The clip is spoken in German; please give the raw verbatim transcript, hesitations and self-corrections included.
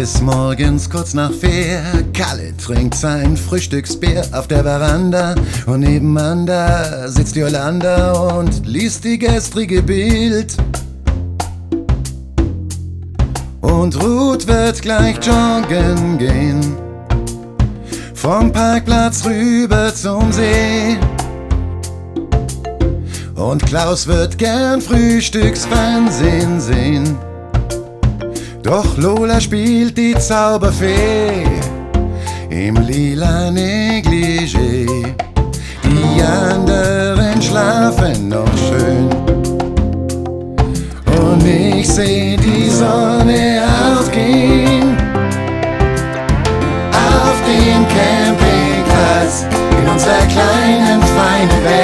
ist morgens kurz nach vier. Kalle trinkt sein Frühstücksbier auf der Veranda und nebenan da sitzt Jolanda und liest die gestrige Bild. Und Ruth wird gleich joggen gehen, vom Parkplatz rüber zum See. Und Klaus wird gern Frühstücksfernsehen sehen. Doch Lola spielt die Zauberfee im lila Negligé. Die anderen schlafen noch schön und ich seh die Sonne aufgehen auf dem Campingplatz in unserer kleinen feinen Welt.